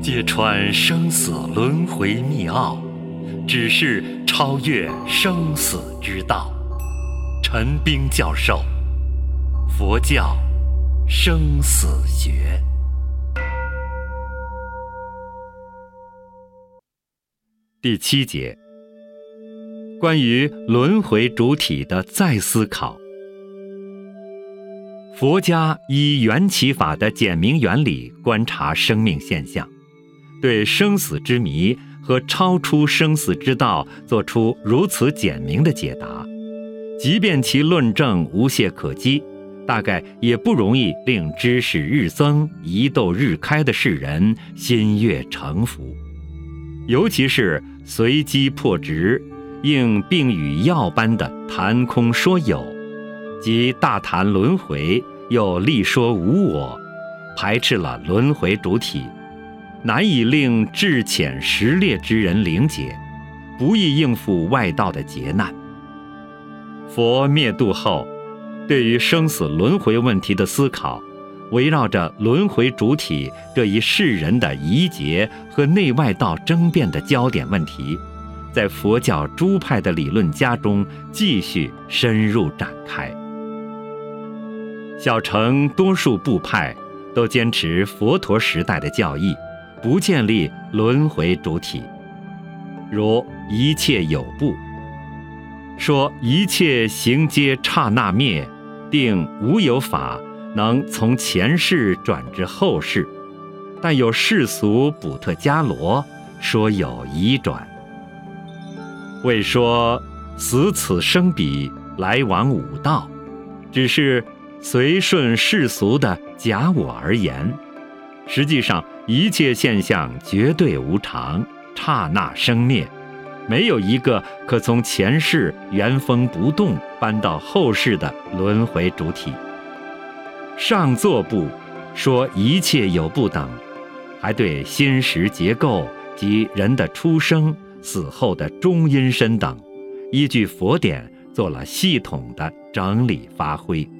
揭穿生死轮回密奥，只是超越生死之道。陈冰教授，佛教生死学。第7节，关于轮回主体的再思考。佛家依缘起法的简明原理观察生命现象，对生死之谜和超出生死之道做出如此简明的解答，即便其论证无懈可击，大概也不容易令知识日增、疑窦日开的世人心悦诚服。尤其是随机破执，应并语要般的谈空说有，即大谈轮回，又力说无我，排斥了轮回主体，难以令智浅识劣之人理解，不易应付外道的劫难。佛灭度后，对于生死轮回问题的思考，围绕着轮回主体这一世人的疑结和内外道争辩的焦点问题，在佛教诸派的理论家中继续深入展开。小乘多数部派都坚持佛陀时代的教义，不建立轮回主体，如一切有部说一切行皆刹那灭，定无有法能从前世转至后世，但有世俗补特伽罗说有移转，为说死此生彼，来往五道，只是随顺世俗的假我而言，实际上一切现象绝对无常，刹那生灭，没有一个可从前世原封不动搬到后世的轮回主体。上座部说一切有部等，还对心识结构及人的出生、死后的中阴身等，依据佛典做了系统的整理发挥。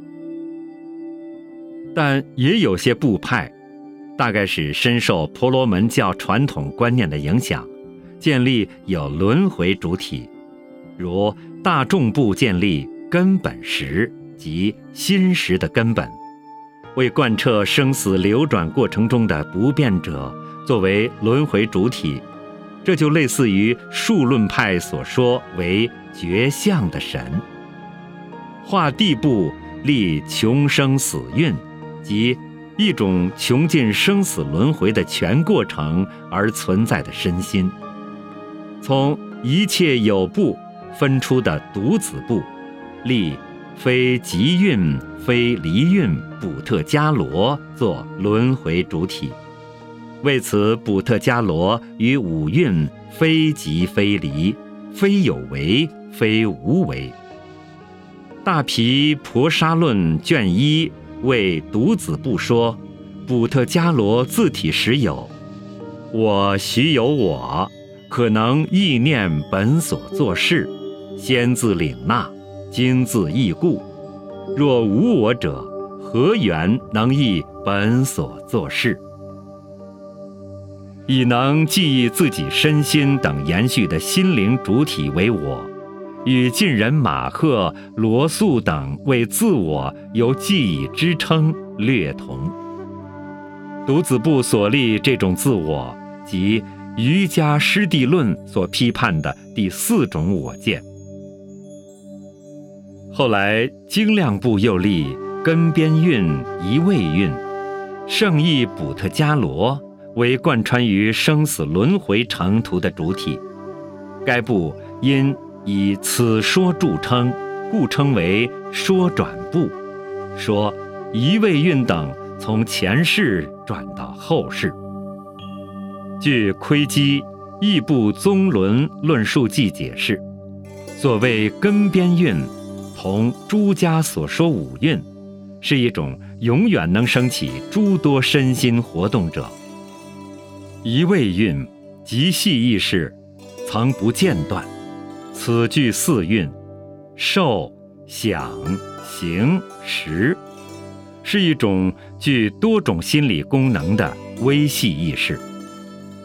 但也有些部派，大概是深受婆罗门教传统观念的影响，建立有轮回主体，如大众部建立根本识即心识的根本，为贯彻生死流转过程中的不变者作为轮回主体，这就类似于数论派所说为觉相的神。化地部立穷生死运，即一种穷尽生死轮回的全过程而存在的身心。从一切有部分出的独子部，立非极运非离运补特伽罗做轮回主体，为此补特伽罗与五蕴非极非离，非有为非无为。大毗婆沙论卷1为独子部说，补特伽罗自体实有，我须有我，可能意念本所作事，先自领纳，今自忆故。若无我者，何缘能忆本所作事？以能记忆自己身心等延续的心灵主体为我，与近人马赫、罗素等为自我由记忆支撑略同。独子部所立这种自我，即瑜伽师地论所批判的第4种我见。后来精量部又立根边运、一位运、圣意补特伽罗为贯穿于生死轮回程途的主体。该部因以此说著称，故称为说转部，说一位运等从前世转到后世。据窥基异部宗轮论述记解释，所谓根边运同诸家所说五蕴，是一种永远能升起诸多身心活动者。一位运极细意识，曾不间断，此具4蕴：受、想、行、识，是一种具多种心理功能的微细意识。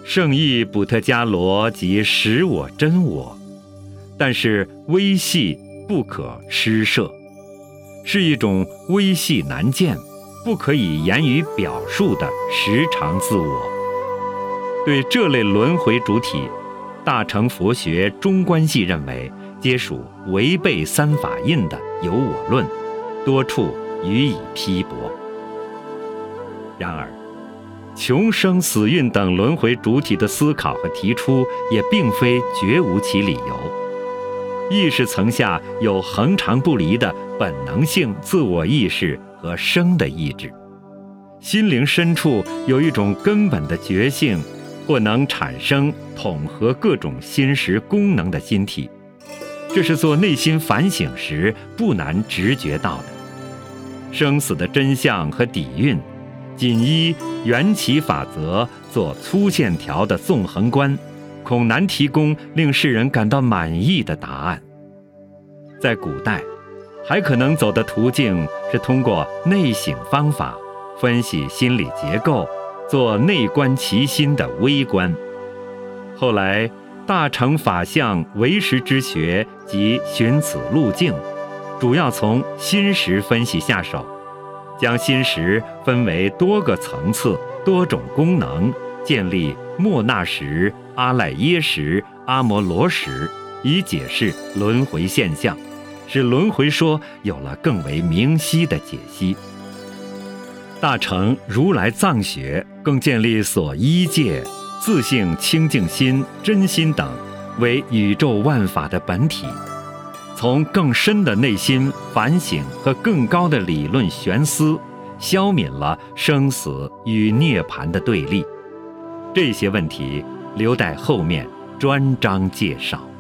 圣意补特伽罗即实我真我，但是微细不可施设，是一种微细难见、不可以言语表述的时常自我。对这类轮回主体，大乘佛学中观系认为皆属违背三法印的有我论，多处予以批驳。然而穷生死运等轮回主体的思考和提出，也并非绝无其理由。意识层下有恒常不离的本能性自我意识和生的意志，心灵深处有一种根本的觉性，或能产生统合各种心识功能的心体，这是做内心反省时不难直觉到的。生死的真相和底蕴，仅依缘起法则做粗线条的纵横观，恐难提供令世人感到满意的答案。在古代，还可能走的途径是通过内省方法分析心理结构，做内观其心的微观。后来大乘法相唯识之学即循此路径，主要从心识分析下手，将心识分为多个层次、多种功能，建立莫那识、阿赖耶识、阿摩罗识，以解释轮回现象，使轮回说有了更为明晰的解析。大乘如来藏学更建立所依界、自性清净心、真心等为宇宙万法的本体，从更深的内心反省和更高的理论玄思，消泯了生死与涅槃的对立。这些问题留待后面专章介绍。